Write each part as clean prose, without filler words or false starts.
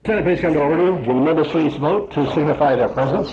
Senate, please come to order. Will the members please vote to signify their presence?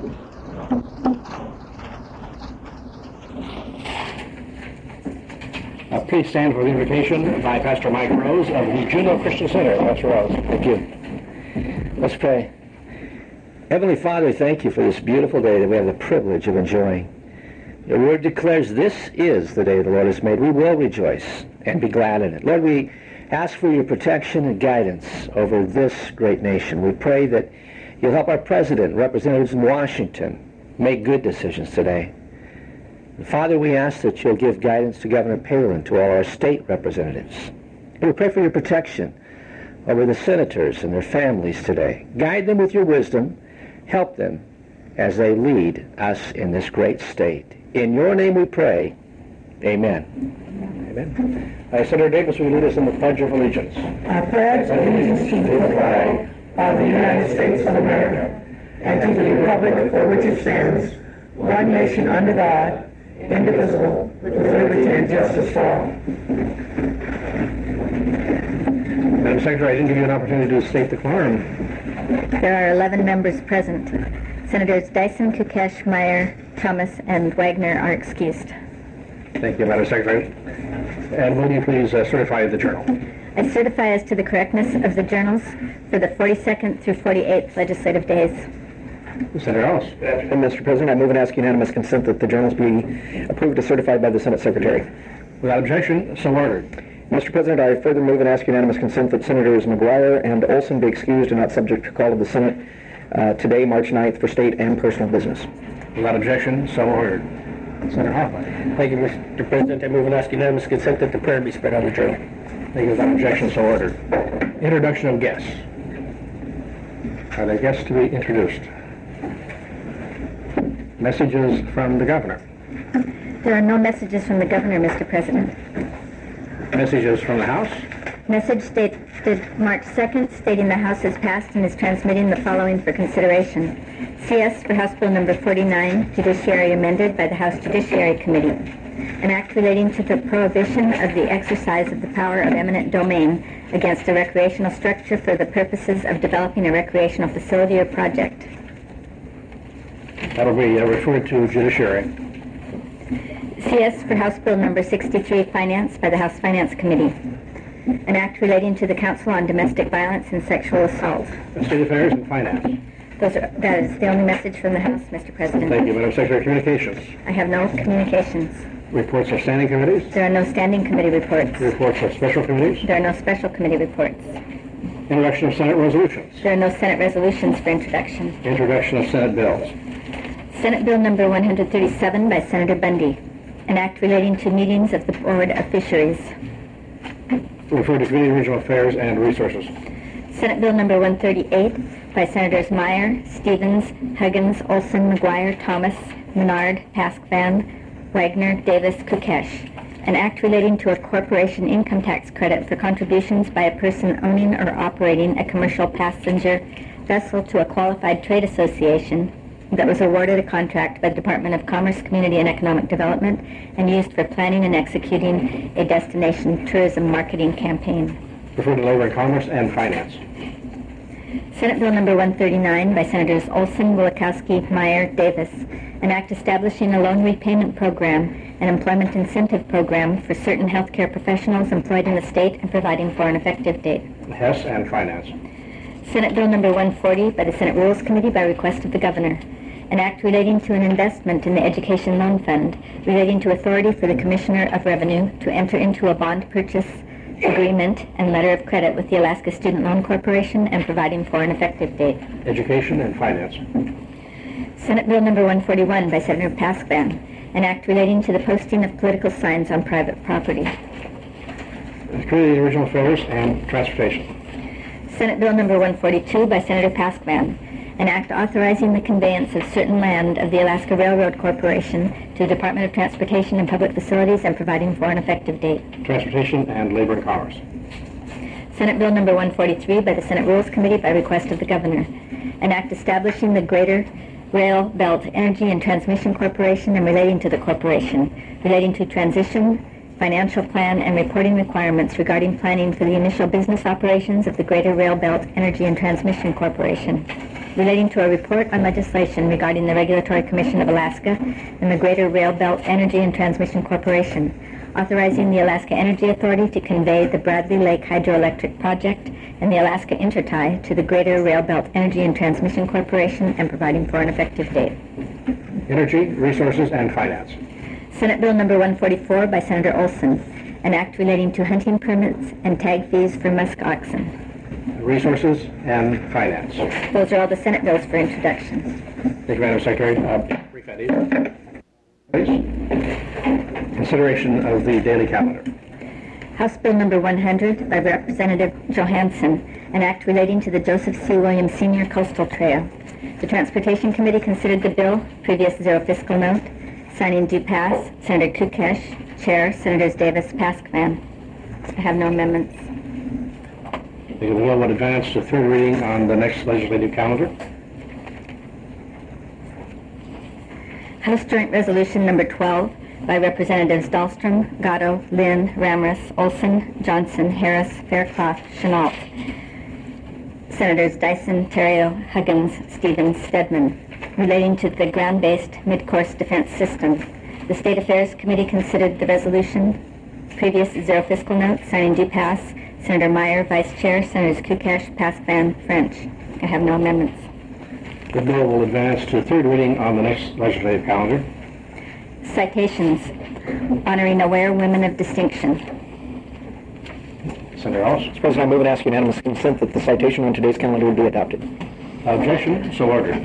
Please stand for the invocation by Pastor Mike Rose of the Juneau Christian Center. Pastor Rose. Thank you. Let's pray. Heavenly Father, thank you for this beautiful day that we have the privilege of enjoying. Your word declares this is the day the Lord has made. We will rejoice and be glad in it. Lord, we ask for your protection and guidance over this great nation. We pray that you'll help our president, representatives in Washington, make good decisions today. And Father, we ask that you'll give guidance to Governor Palin, to all our state representatives. And we pray for your protection over the senators and their families today. Guide them with your wisdom. Help them as they lead us in this great state. In your name we pray. Amen. Amen. Senator Davis, will you lead us in the Pledge of Allegiance? I pledge allegiance to the flag of the United States of America and to the republic for which it stands, one nation under God, indivisible, with liberty and justice for all. Madam Secretary, I didn't give you an opportunity to state the quorum. There are 11 members present. Senators Dyson, Kukesh, Meyer, Thomas, and Wagner are excused. Thank you, Madam Secretary. And will you please certify the journal? I certify as to the correctness of the journals for the 42nd through 48th legislative days. Senator Ellis. And Mr. President, I move and ask unanimous consent that the journals be approved as certified by the Senate Secretary. Without objection, so ordered. Mr. President, I further move and ask unanimous consent that Senators McGuire and Olson be excused and not subject to call of the Senate today, March 9th, for state and personal business. Without objection, so ordered. Senator Hoffman. Thank you, Mr. President. I move and ask unanimous consent that the prayer be spread on the journal. Thank you. Without objection, so ordered. Introduction of guests. Are there guests to be introduced? Messages from the governor. There are no messages from the governor, Mr. President. Messages from the House. Message dated March 2nd, stating the House has passed and is transmitting the following for consideration. CS for House Bill number 49, Judiciary amended by the House Judiciary Committee. An act relating to the prohibition of the exercise of the power of eminent domain against a recreational structure for the purposes of developing a recreational facility or project. That'll be referred to Judiciary. CS for House Bill number 63, Finance by the House Finance Committee. An act relating to the Council on Domestic Violence and Sexual Assault. State Affairs and Finance. That is the only message from the House, Mr. President. Thank you, Madam Secretary. Communications. I have no communications. Reports of standing committees. There are no standing committee reports. Reports of special committees. There are no special committee reports. Introduction of Senate resolutions. There are no Senate resolutions for introduction. Introduction of Senate bills. Senate Bill number 137 by Senator Bundy. An act relating to meetings of the Board of Fisheries. Referred to Committee on Regional Affairs and Resources. Senate Bill number 138 by Senators Meyer, Stevens, Huggins, Olson, McGuire, Thomas, Menard, Paskvan, Wagner, Davis, Kukesh. An act relating to a corporation income tax credit for contributions by a person owning or operating a commercial passenger vessel to a qualified trade association that was awarded a contract by the Department of Commerce, Community and Economic Development and used for planning and executing a destination tourism marketing campaign. Referred to Labor and Commerce and Finance. Senate Bill number 139 by Senators Olson, Wielechowski, Meyer, Davis. An act establishing a loan repayment program and employment incentive program for certain healthcare professionals employed in the state and providing for an effective date. Hess and Finance. Senate Bill number 140 by the Senate Rules Committee by request of the governor. An act relating to an investment in the Education Loan Fund, relating to authority for the Commissioner of Revenue to enter into a bond purchase agreement and letter of credit with the Alaska Student Loan Corporation and providing for an effective date. Education and Finance. Senate Bill number 141 by Senator Paskvan. An act relating to the posting of political signs on private property. Committee on Regional Affairs and Transportation. Senate Bill number 142 by Senator Paskvan. An act authorizing the conveyance of certain land of the Alaska Railroad Corporation to the Department of Transportation and Public Facilities and providing for an effective date. Transportation and Labor and Commerce. Senate Bill number 143 by the Senate Rules Committee by request of the governor. An act establishing the Greater Rail Belt Energy and Transmission Corporation and relating to the corporation, relating to transition financial plan, and reporting requirements regarding planning for the initial business operations of the Greater Rail Belt Energy and Transmission Corporation, relating to a report on legislation regarding the Regulatory Commission of Alaska and the Greater Rail Belt Energy and Transmission Corporation, authorizing the Alaska Energy Authority to convey the Bradley Lake Hydroelectric Project and the Alaska Intertie to the Greater Rail Belt Energy and Transmission Corporation and providing for an effective date. Energy, Resources, and Finance. Senate Bill number 144 by Senator Olson, an act relating to hunting permits and tag fees for musk oxen. Resources and Finance. Those are all the Senate bills for introduction. Thank you, Madam Secretary. Brief at these. Please. Consideration of the daily calendar. House Bill number 100 by Representative Johansson, an act relating to the Joseph C. Williams Sr. Coastal Trail. The Transportation Committee considered the bill, previous zero fiscal note. Signing due pass, Senator Kukesh. Chair, Senators Davis, Paskvan. I have no amendments. The bill would advance to third reading on the next legislative calendar. House Joint Resolution number 12 by Representatives Dahlstrom, Gatto, Lynn, Ramrus, Olson, Johnson, Harris, Fairclough, Chenault. Senators Dyson, Terrio, Huggins, Stevens, Stedman, relating to the ground-based mid-course defense system. The State Affairs Committee considered the resolution. Previous zero fiscal note, signing due pass, Senator Meyer, Vice Chair, Senators Kukesh, Paskvan, French. I have no amendments. The bill will advance to third reading on the next legislative calendar. Citations. Honoring aware women of distinction. Senator Ellis. Mr. President, I move and ask unanimous consent that the citation on today's calendar would be adopted. Objection? So ordered.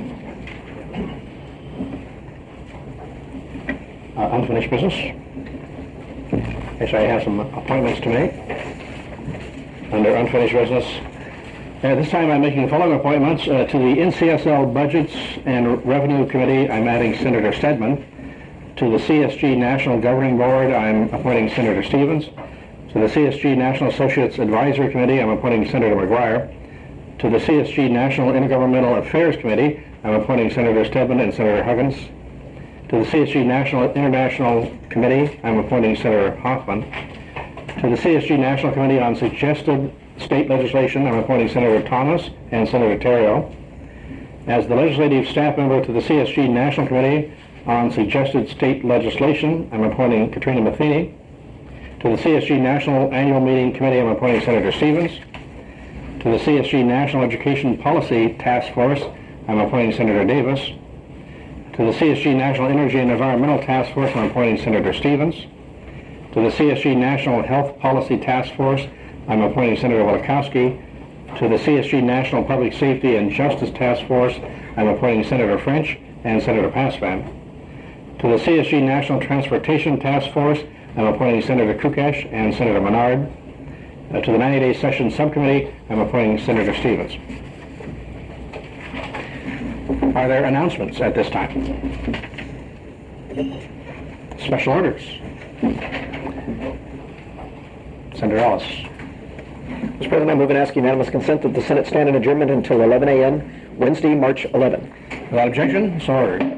Unfinished business. Yes, I have some appointments to make under unfinished business. This time I'm making the following appointments. To the NCSL Budgets and Revenue Committee, I'm adding Senator Stedman. To the CSG National Governing Board, I'm appointing Senator Stevens. To the CSG National Associates Advisory Committee, I'm appointing Senator McGuire. To the CSG National Intergovernmental Affairs Committee, I'm appointing Senator Stedman and Senator Huggins. To the CSG National International Committee, I'm appointing Senator Hoffman. To the CSG National Committee on Suggested State Legislation, I'm appointing Senator Thomas and Senator Terrio. As the legislative staff member to the CSG National Committee on Suggested State Legislation, I'm appointing Katrina Matheny. To the CSG National Annual Meeting Committee, I'm appointing Senator Stevens. To the CSG National Education Policy Task Force, I'm appointing Senator Davis. To the CSG National Energy and Environmental Task Force, I'm appointing Senator Stevens. To the CSG National Health Policy Task Force, I'm appointing Senator Walikowski. To the CSG National Public Safety and Justice Task Force, I'm appointing Senator French and Senator Paskvan. To the CSG National Transportation Task Force, I'm appointing Senator Kukesh and Senator Menard. To the 90-day session subcommittee, I'm appointing Senator Stevens. Are there announcements at this time? Special orders. Senator Ellis. Mr. President, I move and ask unanimous consent that the Senate stand in adjournment until 11 a.m. Wednesday, March 11. Without objection, so ordered.